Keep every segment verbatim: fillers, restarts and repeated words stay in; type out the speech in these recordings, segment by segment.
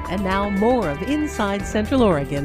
And now more of Inside Central Oregon.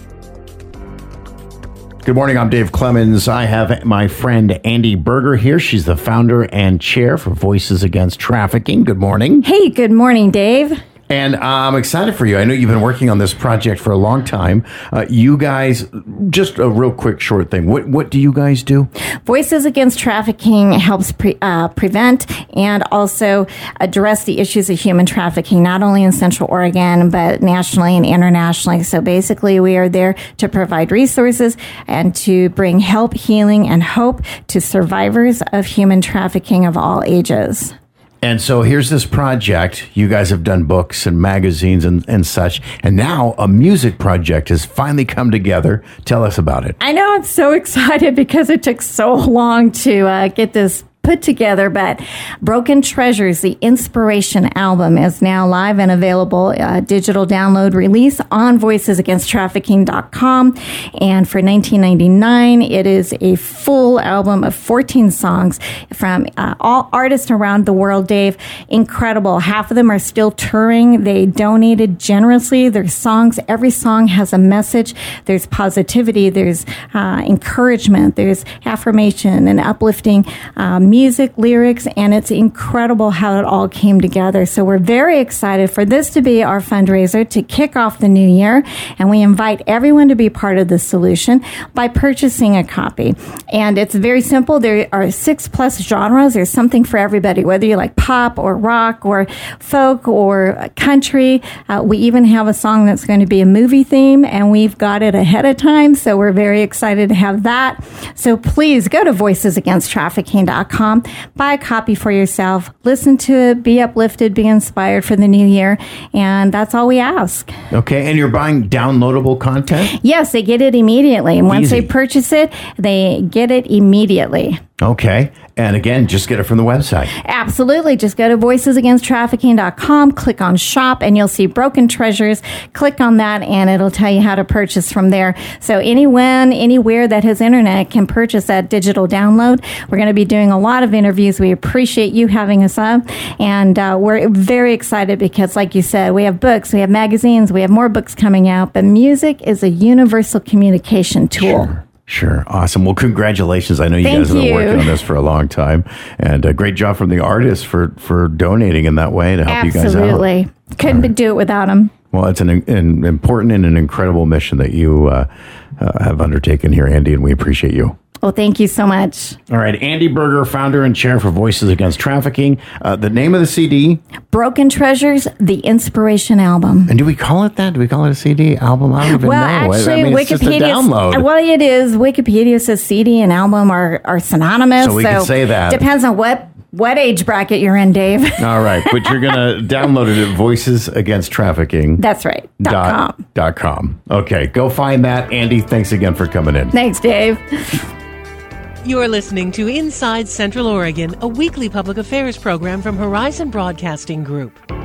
Good morning, I'm Dave Clemens. I have my friend Andy Berger here. She's the founder and chair for Voices Against Trafficking. Good morning. Hey, good morning, Dave. And uh, I'm excited for you. I know you've been working on this project for a long time. Uh, you guys, just a real quick short thing. What what do you guys do? Voices Against Trafficking helps pre, uh, prevent and also address the issues of human trafficking, not only in Central Oregon, but nationally and internationally. So basically, we are there to provide resources and to bring help, healing, and hope to survivors of human trafficking of all ages. And so here's this project. You guys have done books and magazines and, and such. And now a music project has finally come together. Tell us about it. I know, I'm so excited because it took so long to uh, get this put together, but Broken Treasures, the Inspiration album, is now live and available, uh, digital download release on voices against trafficking dot com. And for nineteen ninety-nine dollars, it is a full album of fourteen songs from uh, all artists around the world, Dave. Incredible. Half of them are still touring. They donated generously. Their songs, every song has a message. There's positivity. There's uh, encouragement. There's affirmation and uplifting um, music, lyrics, and it's incredible how it all came together. So we're very excited for this to be our fundraiser to kick off the new year, and we invite everyone to be part of the solution by purchasing a copy. And it's very simple. There are six plus genres. There's something for everybody, whether you like pop or rock or folk or country. Uh, we even have a song that's going to be a movie theme, and we've got it ahead of time, so we're very excited to have that. So please go to voices against trafficking dot com. Buy a copy for yourself. Listen to it. Be uplifted. Be inspired for the new year. And that's all we ask. Okay. And you're buying downloadable content? Yes, they get it immediately. And once Easy. they purchase it, they get it immediately. Okay. And again, just get it from the website. Absolutely. Just go to voices against trafficking dot com, click on shop, and you'll see Broken Treasures. Click on that, and it'll tell you how to purchase from there. So anyone, anywhere that has internet can purchase that digital download. We're going to be doing a lot of interviews. We appreciate you having us up, and uh, we're very excited because, like you said, we have books, we have magazines, we have more books coming out, but music is a universal communication tool. Sure. Sure. Awesome. Well, congratulations. I know you Thank guys have been you. working on this for a long time. And a great job from the artists for, for donating in that way to help Absolutely. you guys out. Absolutely. Couldn't right. do it without them. Well, it's an, an important and an incredible mission that you uh, uh, have undertaken here, Andy, and we appreciate you. Well, thank you so much. All right. Andy Berger, founder and chair for Voices Against Trafficking. Uh, the name of the C D? Broken Treasures, the Inspiration album. And do we call it that? Do we call it a C D? Album? I don't even well, know. actually, I mean, it's just a download. Well, it is. Wikipedia says C D and album are, are synonymous. So we can say that. Depends on what, what age bracket you're in, Dave. All right. But you're going to download it at Voices Against Trafficking. That's right. Dot, Dot com. Dot com. Okay. Go find that. Andy, thanks again for coming in. Thanks, Dave. You're listening to Inside Central Oregon, a weekly public affairs program from Horizon Broadcasting Group.